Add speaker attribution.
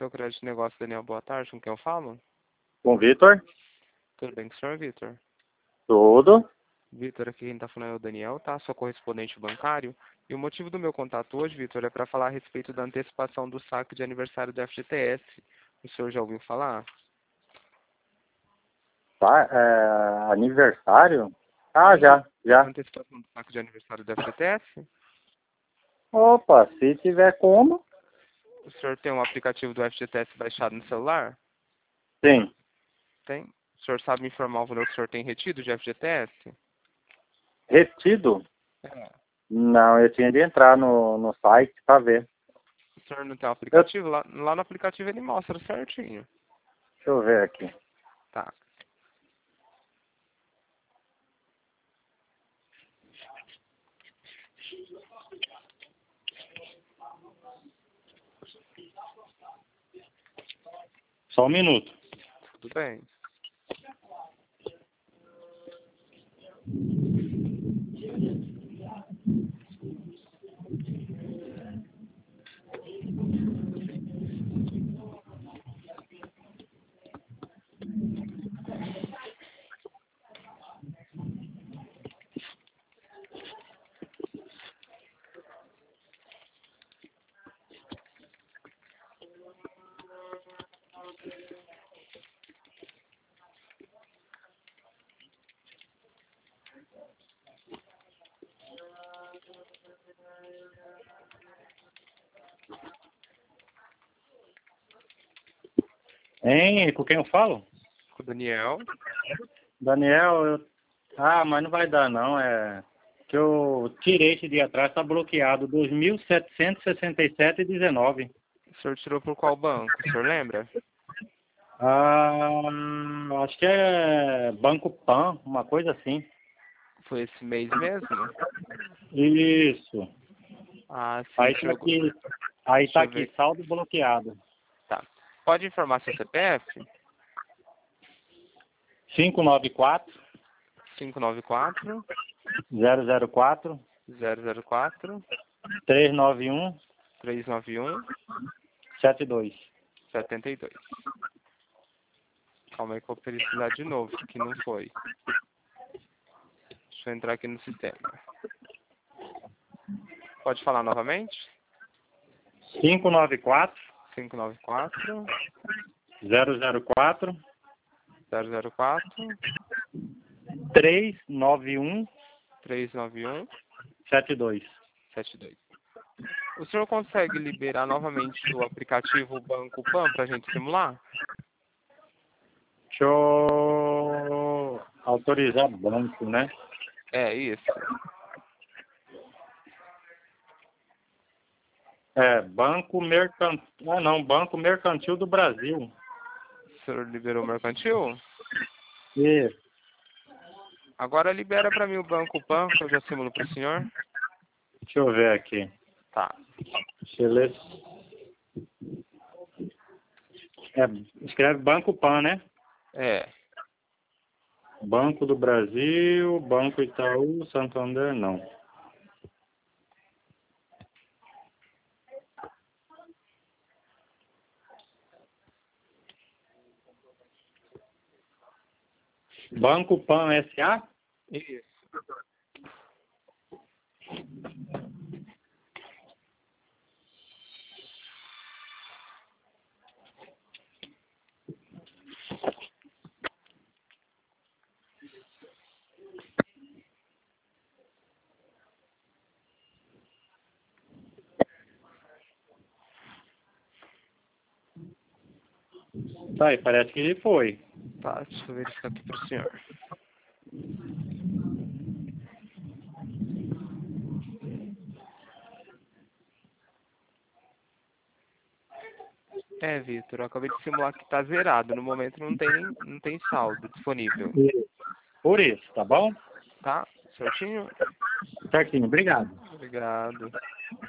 Speaker 1: seu crédito de negócio, Daniel. Boa tarde, com quem eu falo?
Speaker 2: Com o Vitor?
Speaker 1: Tudo bem com o senhor, Vitor?
Speaker 2: Tudo.
Speaker 1: Vitor, aqui quem está falando é o Daniel, tá? Sou correspondente bancário. E o motivo do meu contato hoje, Vitor, é para falar a respeito da antecipação do saque de aniversário do FGTS. O senhor já ouviu falar?
Speaker 2: Tá, aniversário? Ah, já.
Speaker 1: Antecipação do saque de aniversário do FGTS?
Speaker 2: Opa, se tiver como?
Speaker 1: O senhor tem um aplicativo do FGTS baixado no celular?
Speaker 2: Sim.
Speaker 1: Tem. O senhor sabe me informar o valor que o senhor tem retido de FGTS?
Speaker 2: Retido?
Speaker 1: É.
Speaker 2: Não, eu tinha de entrar no site para ver.
Speaker 1: O senhor não tem um aplicativo? Lá no aplicativo ele mostra certinho.
Speaker 2: Deixa eu ver aqui.
Speaker 1: Tá.
Speaker 2: Só um minuto.
Speaker 1: Tudo bem.
Speaker 2: Hein, com quem eu falo?
Speaker 1: Com o Daniel.
Speaker 2: Daniel, mas não vai dar não, que eu tirei esse dia atrás, tá bloqueado, 2.767,19.
Speaker 1: O senhor tirou por qual banco? O senhor lembra?
Speaker 2: Acho que é Banco Pan, uma coisa assim.
Speaker 1: Foi esse mês mesmo?
Speaker 2: Isso.
Speaker 1: Ah, sim.
Speaker 2: Aí tá aqui,
Speaker 1: Deixa eu ver.
Speaker 2: saldo bloqueado.
Speaker 1: Tá. Pode informar seu CPF?
Speaker 2: 594
Speaker 1: 594
Speaker 2: 004
Speaker 1: 004
Speaker 2: 391
Speaker 1: 391
Speaker 2: 72.
Speaker 1: 72. Calma aí que eu vou precisar de novo, que não foi. Deixa eu entrar aqui no sistema. Pode falar novamente?
Speaker 2: 594
Speaker 1: 594
Speaker 2: 004
Speaker 1: 004
Speaker 2: 391
Speaker 1: 391
Speaker 2: 72.
Speaker 1: 72. O senhor consegue liberar novamente o aplicativo Banco Pan para a gente simular?
Speaker 2: Deixa eu autorizar banco, né?
Speaker 1: É, isso.
Speaker 2: Banco Mercantil. Ah, não, Banco Mercantil do Brasil.
Speaker 1: O senhor liberou o mercantil?
Speaker 2: Isso.
Speaker 1: Agora libera para mim o Banco Pan, que eu já simulo para o senhor.
Speaker 2: Deixa eu ver aqui.
Speaker 1: Tá.
Speaker 2: Escreve Banco Pan, né?
Speaker 1: É.
Speaker 2: Banco do Brasil, Banco Itaú, Santander, não. Banco Pan S.A.?
Speaker 1: Isso.
Speaker 2: Tá aí, parece que ele foi.
Speaker 1: Tá, deixa eu verificar aqui para o senhor. É, Vitor, eu acabei de simular que tá zerado. No momento não tem saldo disponível.
Speaker 2: Por isso, tá bom?
Speaker 1: Tá? Certinho?
Speaker 2: Certinho, obrigado.
Speaker 1: Obrigado.